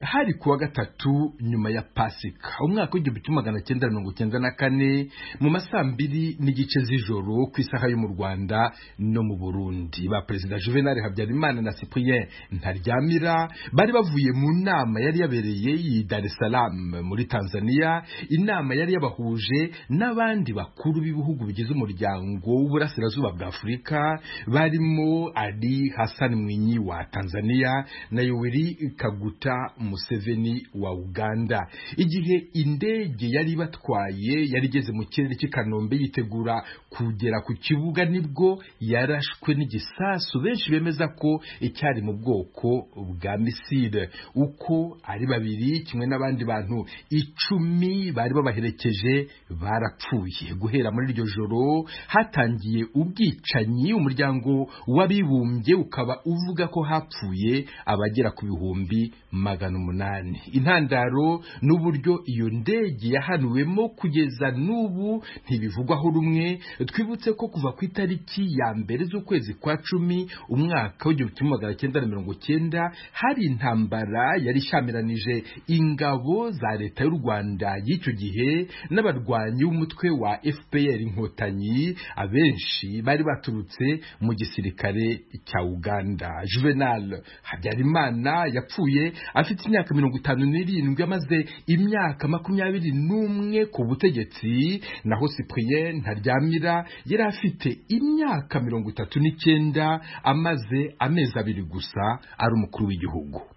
hari kuwa gatatu nyuma ya Pasika umwaka w'1994 mu masambiri n'igice z'ijoro ku isaha yo mu Rwanda no mu Burundi. Ba President Juvenal Habyarimana na Cyprien Ntaryamira bari bavuye mu nama yari yabereye i Dar es Salaam muri Tanzania, inama yari yabahuje n'abandi bakuru b'ibihugu bigize umuryango w'Uburasirazuba bwa Afurika barimo Ali Hassan Mwinyi wa Tanzania na Yoweri Kaguta Museveni wa Uganda. Igihe indege yari batwaye yari igeze mu kirere cy'Ikanombe yitegura kugera ku kibuga nibwo yarashwe n'igisasu benshi bemeza ko icyari mu bwoko bwa misile. Uko ari babiri kimwe n'abandi bantu 10 bari babaherekeje barapfuye. Guhera muri iryo joro hatangiye ubwicanyi, umuryango w'abibumbye ukaba uvuga ko hapfuye abagera ku 800,000. Intandaro n'uburyo iyo ndege yahanuwemo kugeza n'ubu ntibivugwaho rumwe. Twibutse ko kuva ku itariki ya mbere z'ukwezi kwa 10 umwaka w'1990 hari intambara yari shamiranije ingabo za leta y'u Rwanda y'icyo gihe n'abarwanyi b'umutwe wa FPR Inkotanyi, abenshi bari baturutse mu gisirikare cya Uganda. Juvenal Habyarimana yapfuye afite imyaka 57, amaze imyaka 21 ku butegetsi, naho Cyprien Ntaryamira yari afite imyaka 39 amaze amezi 2 gusa ari umukuru w'igihugu.